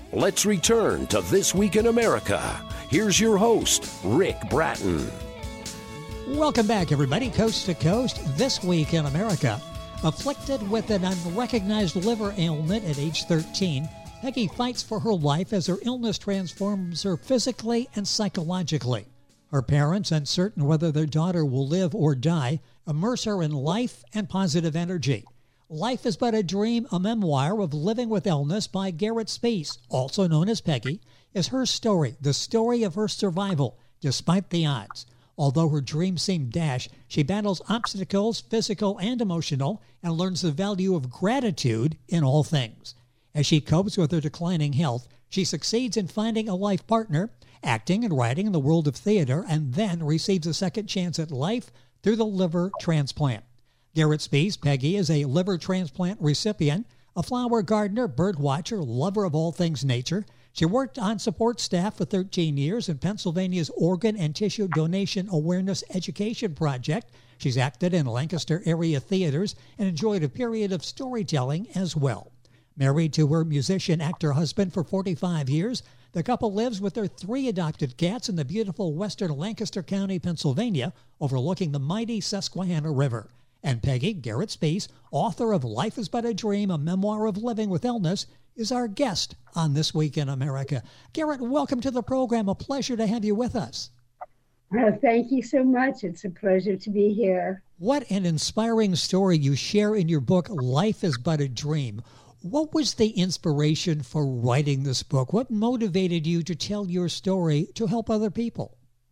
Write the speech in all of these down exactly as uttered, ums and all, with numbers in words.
Let's return to This Week in America. Here's your host, Rick Bratton. Welcome back, everybody, coast to coast. This Week in America. Afflicted with an unrecognized liver ailment at age thirteen, Peggy fights for her life as her illness transforms her physically and psychologically. Her parents, uncertain whether their daughter will live or die, immerse her in life and positive energy. Life is But a Dream, a memoir of living with illness by Garrett Spees, also known as Peggy, is her story, the story of her survival, despite the odds. Although her dreams seem dashed, she battles obstacles, physical and emotional, and learns the value of gratitude in all things. As she copes with her declining health, she succeeds in finding a life partner, acting and writing in the world of theater, and then receives a second chance at life through the liver transplant. Garrett Spees, Peggy, is a liver transplant recipient, a flower gardener, bird watcher, lover of all things nature. She worked on support staff for thirteen years in Pennsylvania's Organ and Tissue Donation Awareness Education Project. She's acted in Lancaster area theaters and enjoyed a period of storytelling as well. Married to her musician actor husband for forty-five years, the couple lives with their three adopted cats in the beautiful western Lancaster County, Pennsylvania, overlooking the mighty Susquehanna River. And Peggy, Garrett Spees, author of Life is But a Dream, a memoir of living with illness, is our guest on This Week in America. Garrett, welcome to the program. A pleasure to have you with us. Well, thank you so much. It's a pleasure to be here. What an inspiring story you share in your book, Life is But a Dream. What was the inspiration for writing this book? What motivated you to tell your story to help other people?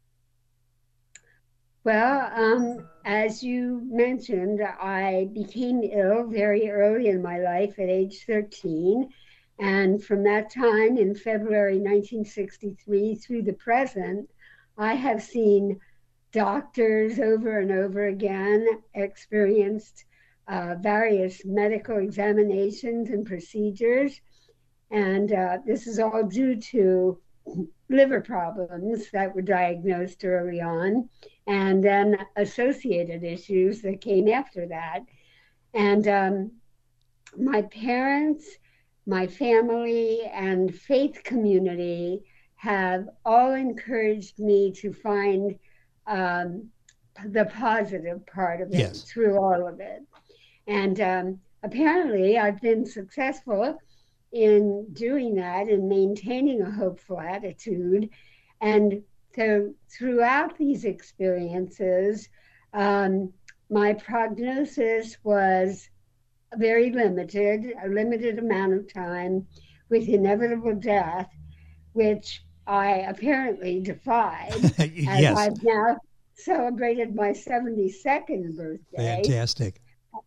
Well, um, as you mentioned, I became ill very early in my life at age thirteen. And from that time in February nineteen sixty-three through the present, I have seen doctors over and over again, experienced uh, various medical examinations and procedures. And uh, this is all due to liver problems that were diagnosed early on, and then associated issues that came after that. And um, my parents, my family, and faith community have all encouraged me to find um, the positive part of it yes. through all of it. And um, apparently I've been successful in doing that and maintaining a hopeful attitude. And so throughout these experiences, um, my prognosis was very limited, a limited amount of time with inevitable death, which I apparently defied. Yes. As I've now celebrated my seventy-second birthday. Fantastic.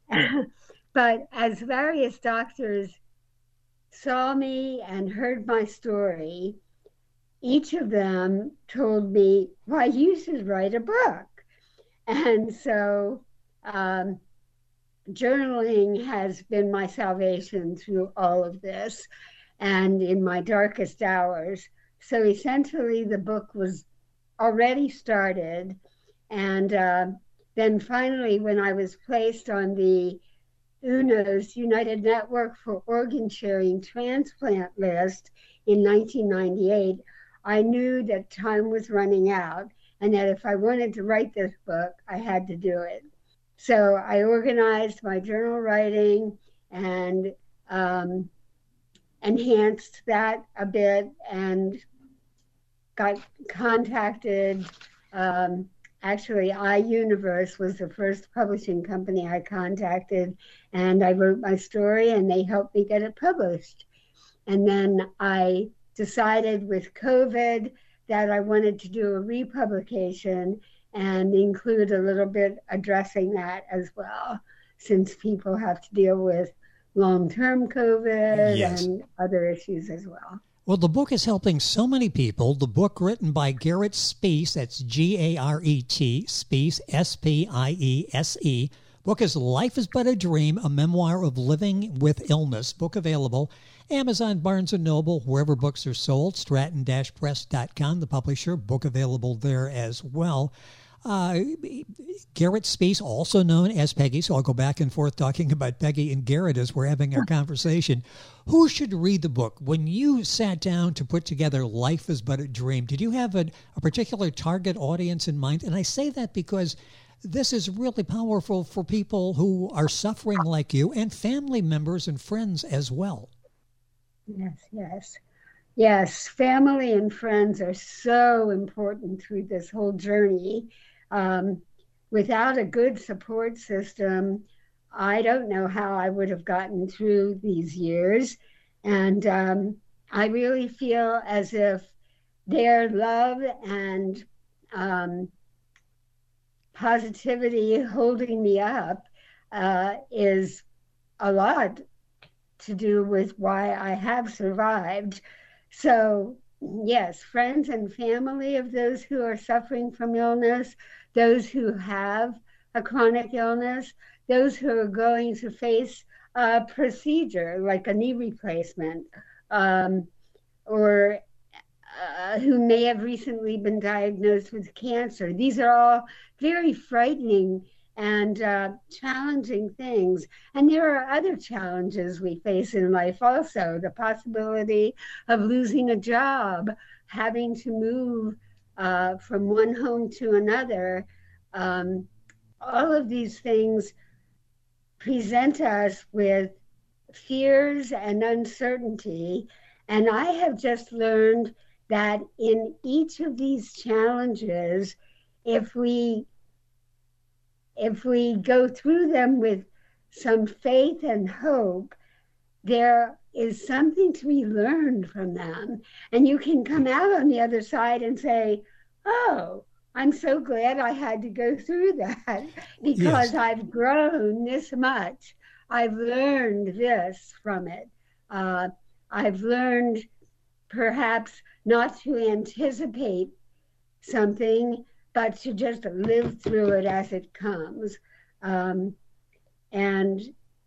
But as various doctors saw me and heard my story, each of them told me, why, you should write a book. And so um, journaling has been my salvation through all of this and in my darkest hours. So essentially the book was already started. And uh, then finally, when I was placed on the U N O S, United Network for Organ Sharing Transplant list in nineteen ninety-eight, I knew that time was running out and that if I wanted to write this book, I had to do it. So I organized my journal writing and um, enhanced that a bit and got contacted. Um, actually, iUniverse was the first publishing company I contacted, and I wrote my story and they helped me get it published. And then I decided with COVID that I wanted to do a republication and include a little bit addressing that as well, since people have to deal with long-term COVID yes. and other issues as well. Well, the book is helping so many people. The book written by Garrett Spees, that's G A R E T, Spees, S P I E S E. Book is Life is But a Dream, a memoir of living with illness. Book available Amazon, Barnes and Noble, wherever books are sold, stratton dash press dot com, the publisher. Book available there as well. Uh, Garrett Spees, also known as Peggy, so I'll go back and forth talking about Peggy and Garrett as we're having our conversation. Who should read the book? When you sat down to put together Life is But a Dream, did you have a, a particular target audience in mind? And I say that because this is really powerful for people who are suffering like you and family members and friends as well. Yes, yes. Yes, family and friends are so important through this whole journey. Um, without a good support system, I don't know how I would have gotten through these years. And um, I really feel as if their love and um, positivity holding me up uh, is a lot to do with why I have survived. So, yes, friends and family of those who are suffering from illness, those who have a chronic illness, those who are going to face a procedure like a knee replacement, um, or uh, who may have recently been diagnosed with cancer. These are all very frightening and uh, challenging things. And there are other challenges we face in life also, the possibility of losing a job, having to move uh, from one home to another. Um, all of these things present us with fears and uncertainty. And I have just learned that in each of these challenges, if we If we go through them with some faith and hope, there is something to be learned from them. And you can come out on the other side and say, oh, I'm so glad I had to go through that because yes. I've grown this much. I've learned this from it. Uh, I've learned perhaps not to anticipate something, but to just live through it as it comes. Um, and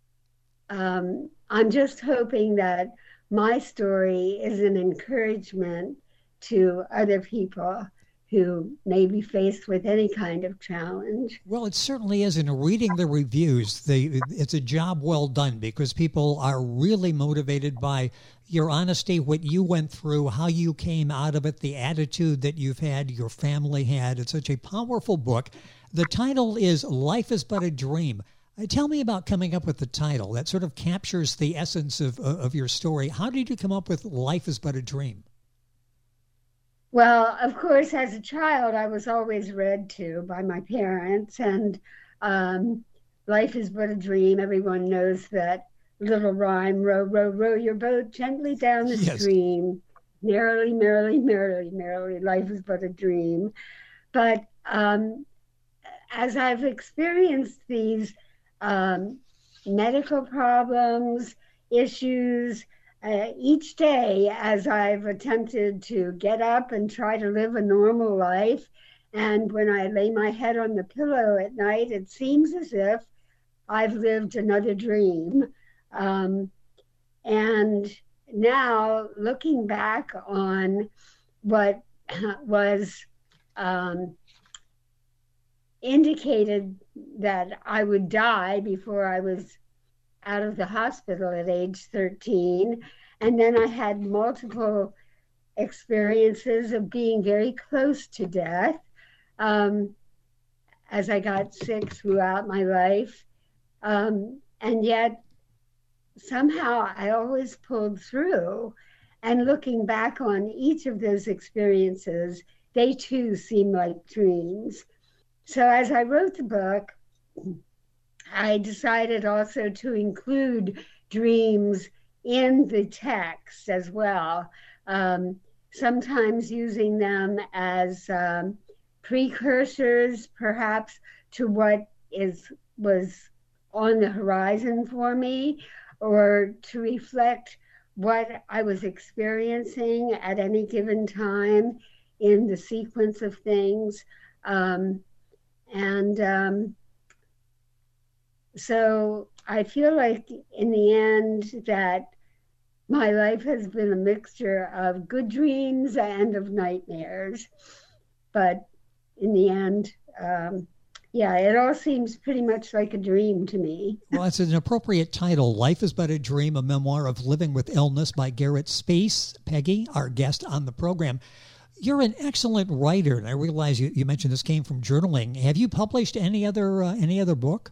um, I'm just hoping that my story is an encouragement to other people who may be faced with any kind of challenge. Well, it certainly is. In reading the reviews, the, it's a job well done because people are really motivated by your honesty, what you went through, how you came out of it, the attitude that you've had, your family had. It's such a powerful book. The title is Life is But a Dream. Uh, tell me about coming up with the title. That sort of captures the essence of, of your story. How did you come up with Life is But a Dream? Well, of course, as a child, I was always read to by my parents, and um, Life is But a Dream. Everyone knows that little rhyme, row, row, row your boat gently down the yes. stream. Merrily, merrily, merrily, merrily, life is but a dream. But um, as I've experienced these um, medical problems, issues, uh, each day as I've attempted to get up and try to live a normal life, and when I lay my head on the pillow at night, it seems as if I've lived another dream. Um, and now looking back on what was um, indicated that I would die before I was out of the hospital at age thirteen. And then I had multiple experiences of being very close to death um, as I got sick throughout my life. Um, and yet, somehow I always pulled through, and looking back on each of those experiences, they too seem like dreams. So as I wrote the book, I decided also to include dreams in the text as well, um, sometimes using them as um, precursors perhaps to what is was on the horizon for me, or to reflect what I was experiencing at any given time in the sequence of things. Um, and um, so I feel like in the end that my life has been a mixture of good dreams and of nightmares. But in the end, um, yeah, it all seems pretty much like a dream to me. Well, it's an appropriate title. Life is But a Dream, a memoir of living with illness by Garrett Space. Peggy, our guest on the program. You're an excellent writer, and I realize you, you mentioned this came from journaling. Have you published any other uh, any other book?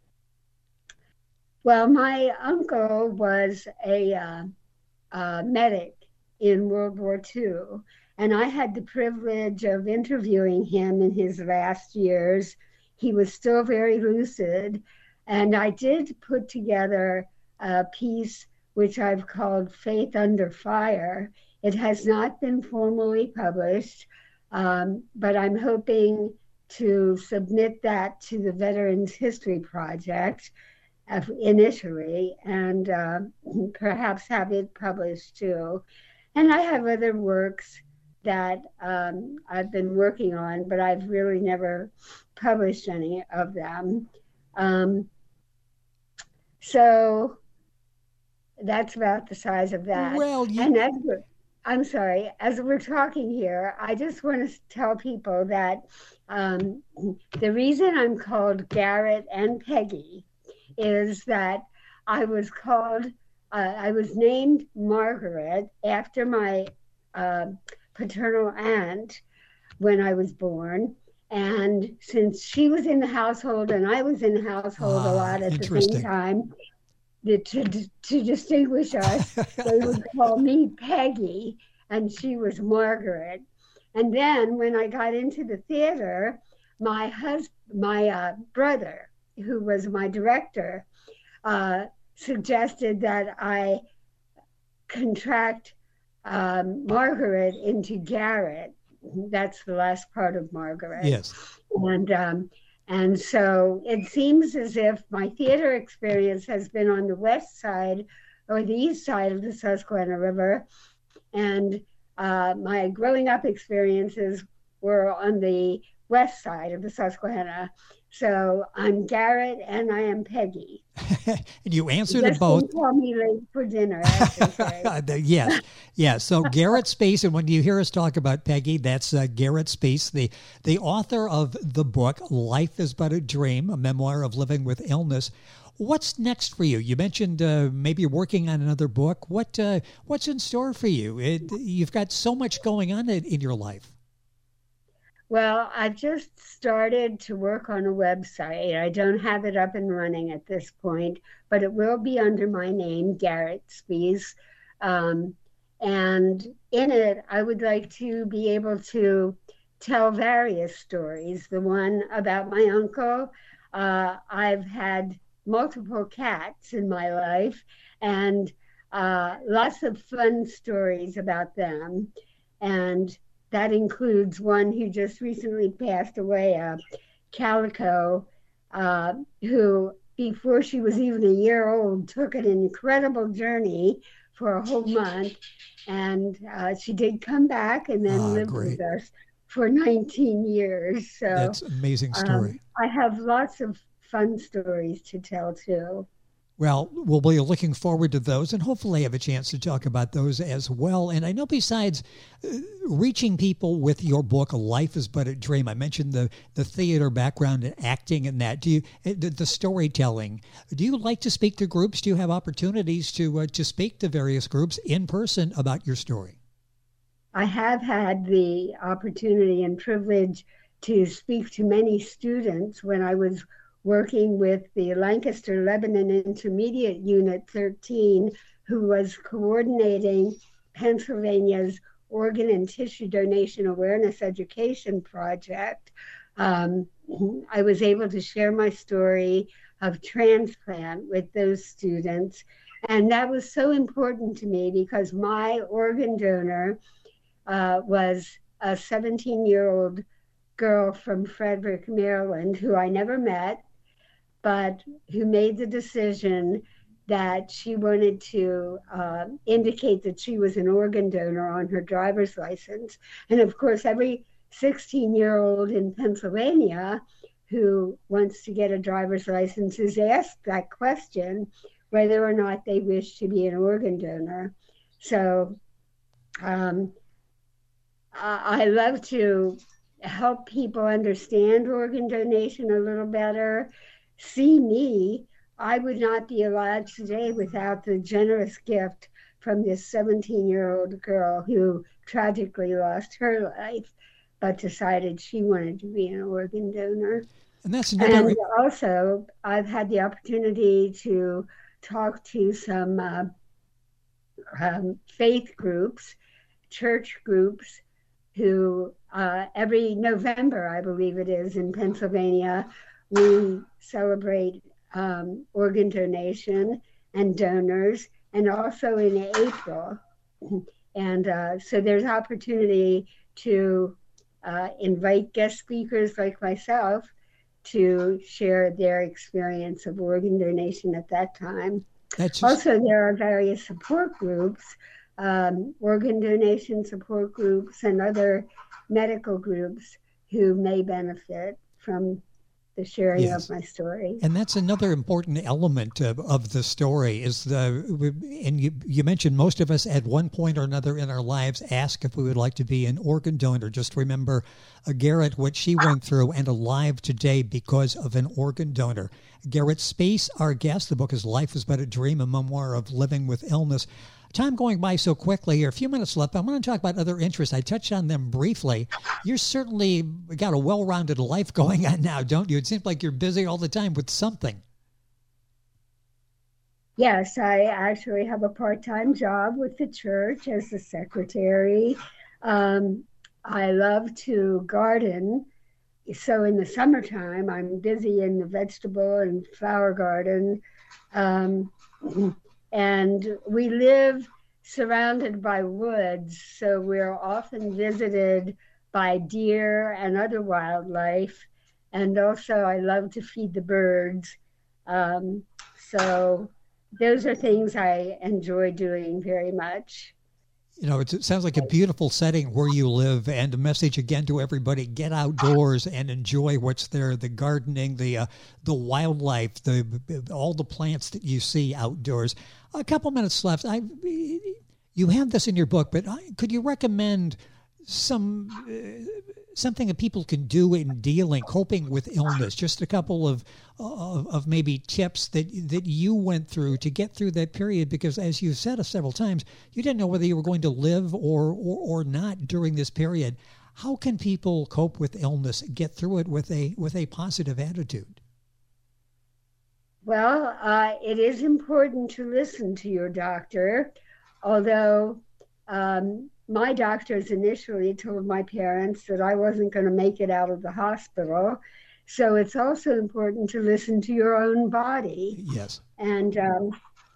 Well, my uncle was a uh, uh, medic in World War Two, and I had the privilege of interviewing him in his last years. He was still very lucid, and I did put together a piece which I've called Faith Under Fire. It has not been formally published, um, but I'm hoping to submit that to the Veterans History Project initially, and uh, perhaps have it published too. And I have other works that um, I've been working on, but I've really never published any of them. Um, so that's about the size of that. Well, you... and as we're, I'm sorry, as we're talking here, I just want to tell people that um, the reason I'm called Garrett and Peggy is that I was called, uh, I was named Margaret after my uh, paternal aunt when I was born. And since she was in the household and I was in the household ah, a lot at the same time, the, to, to distinguish us, they would call me Peggy and she was Margaret. And then when I got into the theater, my husband, my uh, brother, who was my director, uh, suggested that I contract um, Margaret into Garrett. That's the last part of Margaret. Yes. And um, and so it seems as if my theater experience has been on the west side or the east side of the Susquehanna River, and uh, my growing up experiences were on the west side of the Susquehanna. So I'm Garrett and I am Peggy. And you answer Just to both. Call me late for dinner. I should say. Yes, yes. So Garrett Space, and when you hear us talk about Peggy, that's uh, Garrett Space, the the author of the book Life is But a Dream, a memoir of living with illness. What's next for you? You mentioned uh, maybe you're working on another book. What uh, what's in store for you? It, you've got so much going on in, in your life. Well, I've just started to work on a website. I don't have it up and running at this point, but it will be under my name, Garrett Space. Um, and in it, I would like to be able to tell various stories. The one about my uncle. Uh, I've had multiple cats in my life and uh, lots of fun stories about them. And that includes one who just recently passed away, a calico, uh, who, before she was even a year old, took an incredible journey for a whole month. And uh, she did come back and then oh, lived great. with us for nineteen years. So that's an amazing story. Um, I have lots of fun stories to tell, too. Well, we'll be looking forward to those and hopefully have a chance to talk about those as well. And I know besides uh, reaching people with your book, Life is But a Dream, I mentioned the, the theater background and acting and that. Do you, the, the storytelling, do you like to speak to groups? Do you have opportunities to uh, to speak to various groups in person about your story? I have had the opportunity and privilege to speak to many students when I was working with the Lancaster Lebanon Intermediate Unit thirteen, who was coordinating Pennsylvania's Organ and Tissue Donation Awareness Education Project. Um, I was able to share my story of transplant with those students. And that was so important to me because my organ donor uh, was a seventeen-year-old girl from Frederick, Maryland, who I never met, but who made the decision that she wanted to uh, indicate that she was an organ donor on her driver's license. And of course, every sixteen-year-old in Pennsylvania who wants to get a driver's license is asked that question, whether or not they wish to be an organ donor. So um, I love to help people understand organ donation a little better, see me. I would not be alive today without the generous gift from this seventeen-year-old girl who tragically lost her life, but decided she wanted to be an organ donor. And that's another... And also, I've had the opportunity to talk to some uh, um, faith groups, church groups, who uh, every November, I believe it is, in Pennsylvania, we celebrate um, organ donation and donors, and also in April. And uh, so there's opportunity to uh, invite guest speakers like myself to share their experience of organ donation at that time. That's just... Also, there are various support groups, um, organ donation support groups and other medical groups who may benefit from the sharing yes. of my story. And that's another important element of, of the story is the, and you, you mentioned most of us at one point or another in our lives ask if we would like to be an organ donor. Just remember uh, Garrett, what she went through, and alive today because of an organ donor. Garrett Space, our guest. The book is Life is But a Dream, a memoir of living with illness. Time going by so quickly here. A few minutes left. I want to talk about other interests. I touched on them briefly. You're certainly got a well-rounded life going on now, don't you? It seems like you're busy all the time with something. Yes, I actually have a part-time job with the church as the secretary. Um, I love to garden. So in the summertime, I'm busy in the vegetable and flower garden. Um, And we live surrounded by woods, so we're often visited by deer and other wildlife. And also I love to feed the birds. Um, so those are things I enjoy doing very much. You know, it sounds like a beautiful setting where you live, and a message again to everybody: get outdoors and enjoy what's there. The gardening, the uh, the wildlife, the all the plants that you see outdoors. A couple minutes left. I, you have this in your book, but I, could you recommend some uh, something that people can do in dealing, coping with illness? Just a couple of of, of maybe tips that that you went through to get through that period, because as you said several times, you didn't know whether you were going to live or or, or not during this period. How can people cope with illness, get through it with a with a positive attitude? Well, uh, it is important to listen to your doctor, although um, my doctors initially told my parents that I wasn't going to make it out of the hospital. So it's also important to listen to your own body. Yes. And um,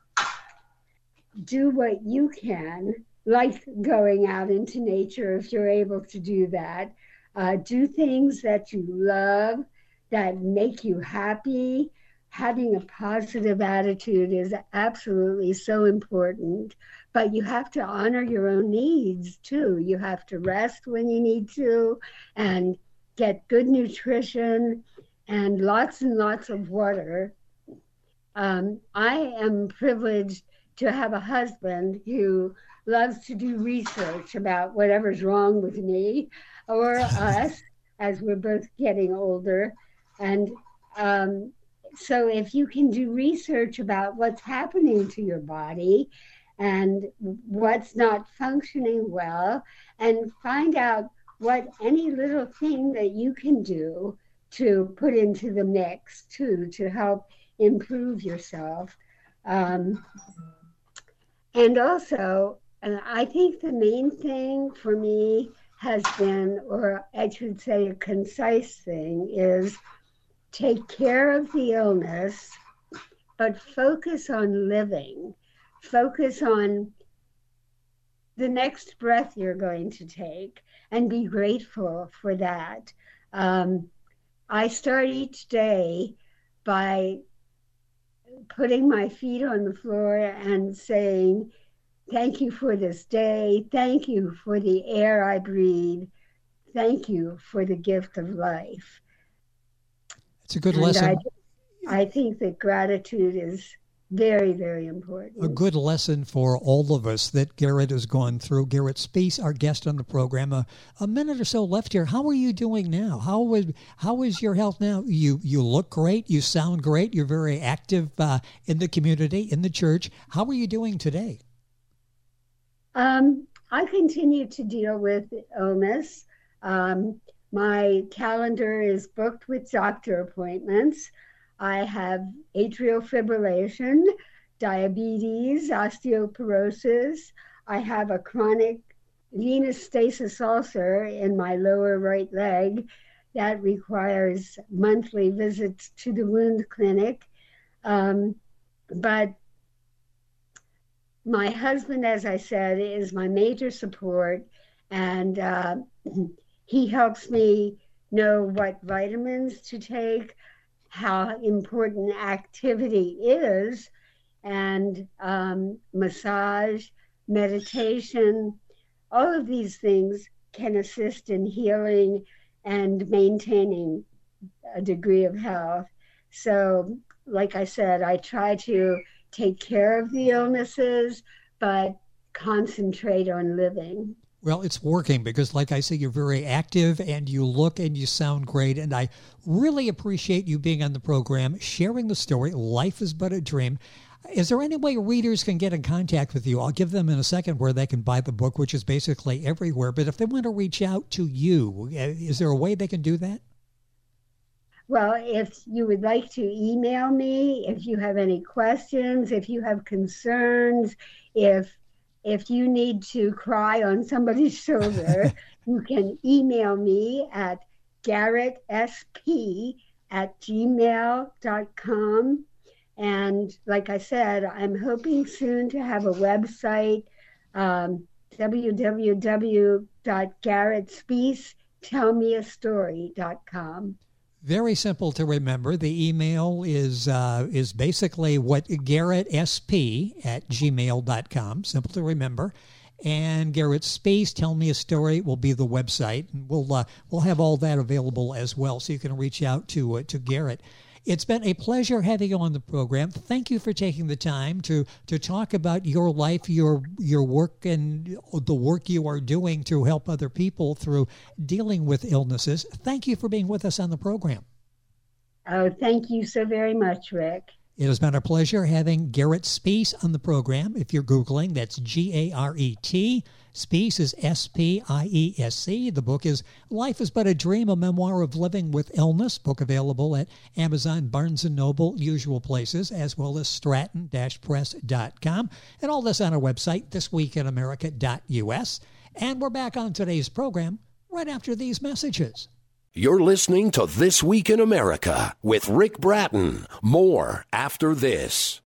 do what you can, like going out into nature if you're able to do that. Uh, do things that you love, that make you happy. Having a positive attitude is absolutely so important, but you have to honor your own needs too. You have to rest when you need to and get good nutrition and lots and lots of water. Um, I am privileged to have a husband who loves to do research about whatever's wrong with me or us as we're both getting older. And um, So if you can do research about what's happening to your body and what's not functioning well, and find out what any little thing that you can do to put into the mix too, to help improve yourself. Um, and also, uh, I think the main thing for me has been, or I should say a concise thing, is take care of the illness, but focus on living. Focus on the next breath you're going to take and be grateful for that. Um, I start each day by putting my feet on the floor and saying, thank you for this day. Thank you for the air I breathe. Thank you for the gift of life. It's a good and lesson. I, I think that gratitude is Very, very important. A good lesson for all of us that Garrett has gone through. Garrett Spees, our guest on the program. A, a minute or so left here. How are you doing now? How is how is your health now? You you look great. You sound great. You're very active uh, in the community, in the church. How are you doing today? Um, I continue to deal with illness. Um, my calendar is booked with doctor appointments. I have atrial fibrillation, diabetes, osteoporosis. I have a chronic venous stasis ulcer in my lower right leg that requires monthly visits to the wound clinic. Um, but my husband, as I said, is my major support, and uh, he helps me know what vitamins to take, how important activity is, and um, massage, meditation, all of these things can assist in healing and maintaining a degree of health. So, like I said, I try to take care of the illnesses, but concentrate on living. Well, it's working because, like I say, you're very active and you look and you sound great. And I really appreciate you being on the program, sharing the story. Life is but a dream. Is there any way readers can get in contact with you? I'll give them in a second where they can buy the book, which is basically everywhere. But if they want to reach out to you, is there a way they can do that? Well, if you would like to email me, if you have any questions, if you have concerns, if If you need to cry on somebody's shoulder, you can email me at garrettsp at gmail dot com. And like I said, I'm hoping soon to have a website, um, w w w dot garrett spees tell me a story dot com. Very simple to remember. The email is uh, is basically what garrettsp at gmail dot com. Simple to remember. And Garrett Spees, Tell Me a Story, will be the website. And we'll uh, we'll have all that available as well, so you can reach out to uh, to Garrett. It's been a pleasure having you on the program. Thank you for taking the time to to talk about your life, your your work, and the work you are doing to help other people through dealing with illnesses. Thank you for being with us on the program. Oh, thank you so very much, Rick. It has been a pleasure having Garrett Spees on the program. If you're Googling, that's G A R E T. Spees is S P I E S C. The book is Life is But a Dream, a memoir of living with illness. Book available at Amazon, Barnes and Noble, usual places, as well as stratton dash press dot com. And all this on our website, this week in america dot U S. And we're back on today's program right after these messages. You're listening to This Week in America with Rick Bratton. More after this.